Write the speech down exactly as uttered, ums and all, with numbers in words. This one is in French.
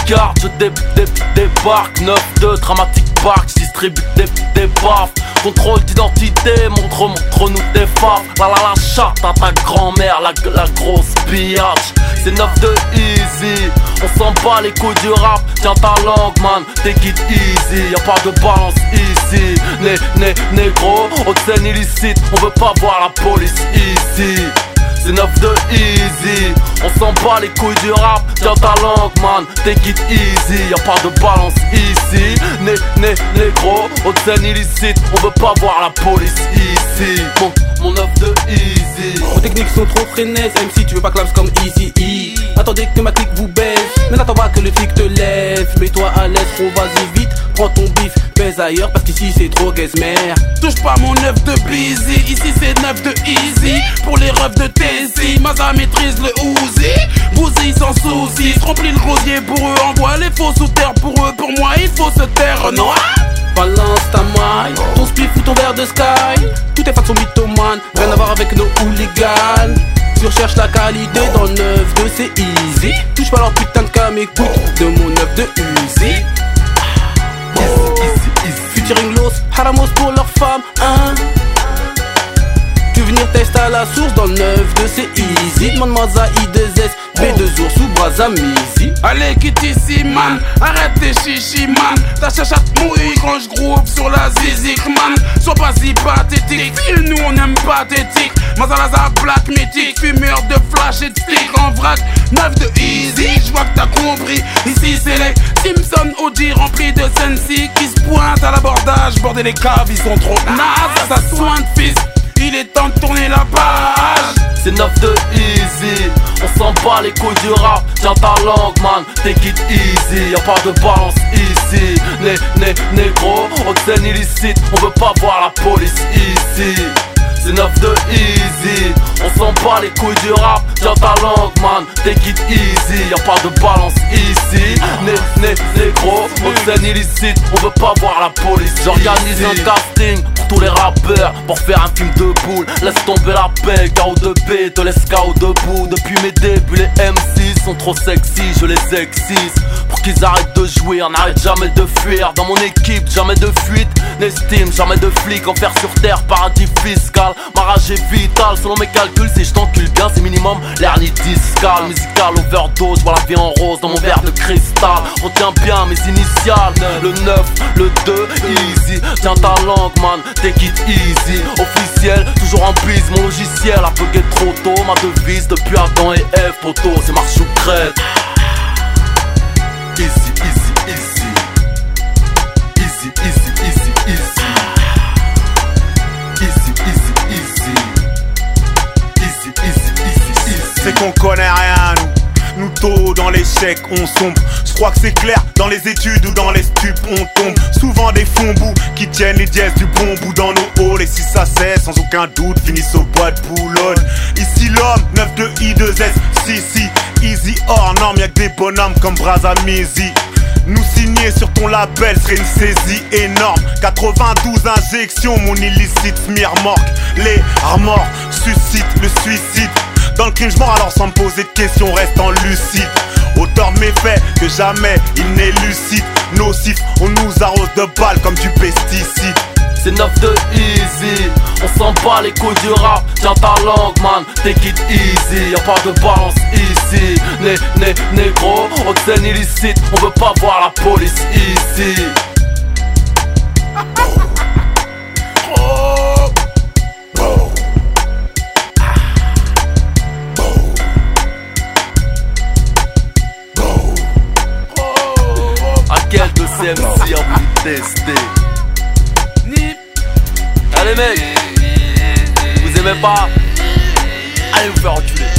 carte, je dé, dé, débarque. neuf deux, dramatique park, je distribue des, des baffes. Contrôle d'identité, montre, montre-nous tes faves. La la la charte à ta grand-mère, la, la grosse pillage. C'est neuf deux easy, on s'en bat les couilles du rap. Tiens ta langue man, take it easy. Y'a pas de balance ici. Né, né, négro, haute scène illicite. On veut pas voir la police ici. C'est neuf deux easy, on s'en bat les couilles du rap. Tiens ta langue man, take it easy. Y'a pas de balance ici. Né, né, négro, haute scène illicite. On veut pas voir la police ici. Mon, mon neuf deux easy. Vos techniques sont trop freinées, M C tu veux pas claps comme Easy E. Attendez que ma clique vous baisse, mais n'attends pas que le flic te laisse. Mets-toi à l'aise, gros vas-y vite, prends ton bif, pèse ailleurs parce qu'ici c'est trop gazmère. Touche pas mon neuf de busy, ici c'est neuf de easy. Pour les refs de Tessie, Maza maîtrise le Uzi. Bousille sans souci, remplis le gosier pour eux. Envoie les faux sous terre pour eux, pour moi il faut se taire, non. Balance ta maille, ton spliff ou ton verre de sky. Toutes tes facs sont mythomanes, rien à voir avec nos hooligans. Tu recherches la qualité dans le neuf deux, c'est easy. Touche pas leur putain de cam, écoute de mon neuf de Uzi. Featuring Los Haramos pour leurs femmes, hein. Tu veux venir tester à la source dans le neuf deux, c'est easy. Demande-moi za I deux S, B deux ours ou Brazamizi. Allez quitte ici man, arrête tes chichis man. Ta chachate mouille quand je groove sur la zizik man. Sois pas si pathétique, nous on aime pathétique. Mazalaza black mythique, fumeur de flash et de stick en vrac. neuf de easy, j'vois que t'as compris. Ici c'est les Simpson O G remplis de Sensi qui se pointent à l'abordage. Bordel les caves, ils sont trop nazes, ça soin de fils. Il est temps de tourner la page. C'est neuf deux easy, on s'en bat les couilles du rap. Tiens ta langue man, take it easy. Y'a pas de balance ici. Né, né, négro, haute scène illicite. On veut pas voir la police ici. C'est neuf deux easy, on s'en bat les couilles du rap. Tiens ta langue man, take it easy. Y'a pas de balance ici. Né, né, négro, haute scène illicite. On veut pas voir la police. J'organise un casting pour tous les rappeurs pour faire un film de boule. Laisse tomber la paix, K O de B, te laisse K O debout. Depuis mes débuts les M C sont trop sexy, je les excise. Pour qu'ils arrêtent de jouer, on n'arrête jamais de fuir. Dans mon équipe, jamais de fuite, n'estime jamais de flic. Enfer sur terre, paradis fiscal. Ma rage est vitale, selon mes calculs, si je t'encule bien, c'est minimum l'hernie discale. Musical overdose, vois la vie en rose dans mon verre de cristal. Retiens bien mes initiales, le neuf, le deux, easy. Tiens ta langue man, take it easy. Officiel, toujours en bise, mon logiciel a bugué trop tôt. Ma devise depuis Adam et Ève, poto, c'est marche ou crête. Easy, easy, easy. Easy, easy, easy, easy. Easy, easy, easy. Easy, easy, easy, easy. C'est qu'on connaît rien nous. Nous tôt dans l'échec on sombre. Je crois que c'est clair, dans les études ou dans les stupes on tombe. Souvent des fonds-bouts qui tiennent les dièses du bon bout dans nos halls. Et si ça cesse, sans aucun doute, finissent au bois de Boulogne. Ici l'homme, neuf deux I deux S, si si. Easy hors norme, y'a que des bonhommes comme Brazamizi. Nous signer sur ton label serait une saisie énorme. Quatre-vingt-douze injections, mon illicite smirmorque. Les remords suscitent le suicide. Dans le crime j'mors alors sans me poser de questions, reste en lucide. Auteur de méfaits que jamais il n'est lucide. Nocif, on nous arrose de balles comme du pesticide. C'est neuf deux easy, on s'en bat les couilles du rap. Tiens ta langue man, take it easy. Y'a pas de balance ici. Né, né, négro, haute scène illicite. On veut pas voir la police ici. À quel de ces M C a voulu tester? Allez mec, vous aimez pas? Allez vous faire enculer.